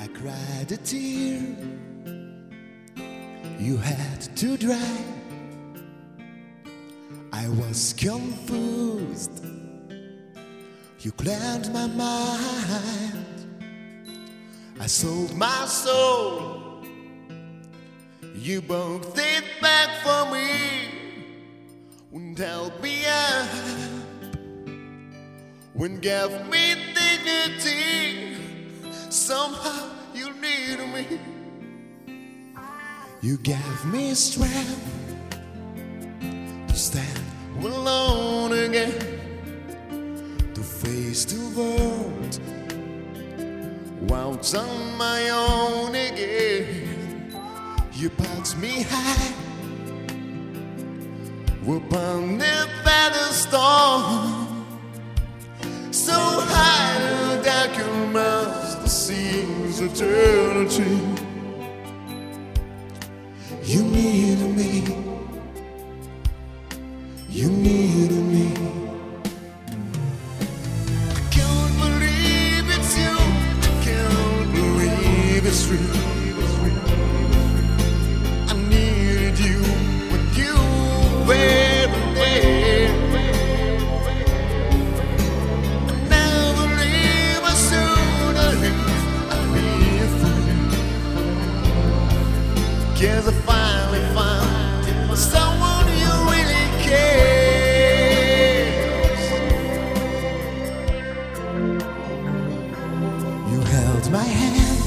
I cried a tear you had to dry. I was confused. You cleared my mind. I sold my soul. You bought it back for me. Wouldn't help me up. Wouldn't give me dignity. Somehow you needed me. You gave me strength to stand alone again, to face the world once on my own again. You put me high upon the pedestal, so high that you must seem eternity. You needed me. You needed me. I can't believe it's you. I can't believe it's true. I needed you when you were there. I never leave as soon as I'd be a fool. 'Cause I finally found someone you really cares. You held my hand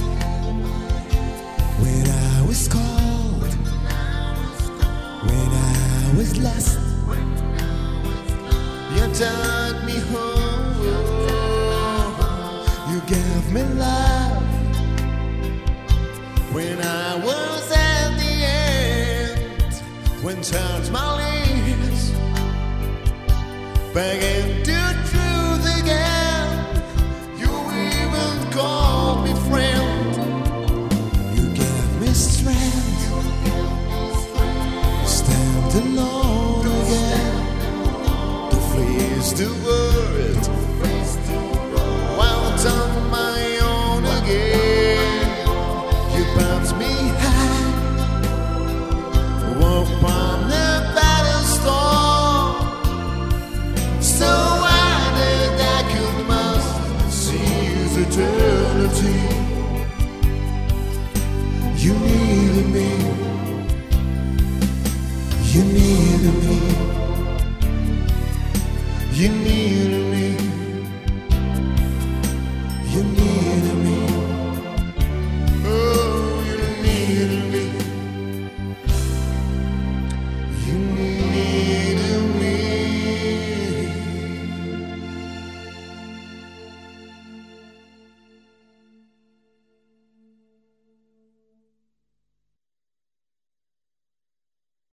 when I was cold, when I was lost. You took me home. You gave me love when I was at the end. When turns my lips back into truth again. You even called me friend. You gave me strength to stand alone again, to face the world while it's on my own again. You bounced me high upon the pedestal, so high that I could must seize eternity. You needed me. You needed me. You needed me.